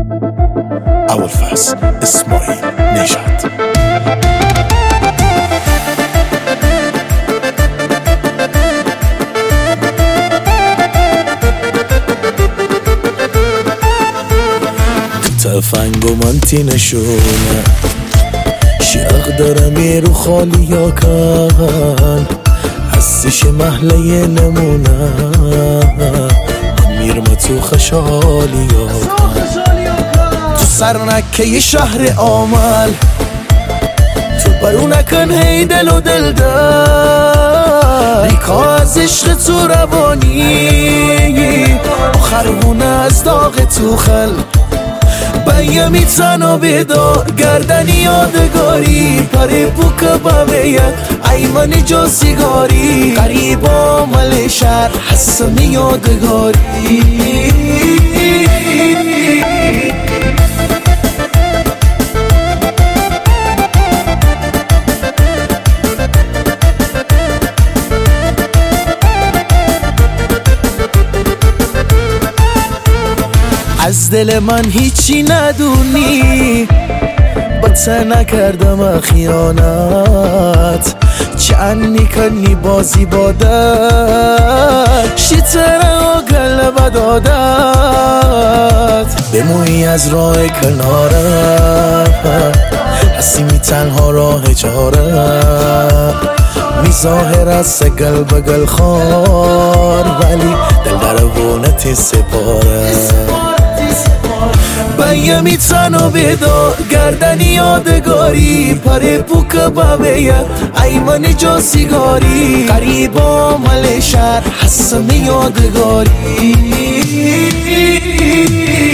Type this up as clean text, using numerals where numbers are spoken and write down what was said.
ابوالفضل اسماعیل نژاد. تفنگ و منتی نشونه شیق دارم رو خالی یا کن هستش محله نمونه میرم تو خشالی یا کن تو سرنکه ی شهر آمل تو برو نکن هی دل و دل در ریکا از عشق تو روانی آخرونه از داغ تو خل بیمی تنها بیدار گردنی یادگاری پره پوک باویت ایمانی جو سیگاری قریبا مل شهر حسمی یادگاری از دل من هیچی ندونی با ته نکردم خیانت چنی کنی بازی بادت شیطره و گلبه دادت بمویی از راه کنارت هستی تنها راه جاره می ظاهر از گل بگل خار ولی دل درونت سپاره بیمی تنها بیدار گردنی یادگاری پره پوک باویت ایمانی جو سیگاری قریبا مل شهر حسمی یادگاری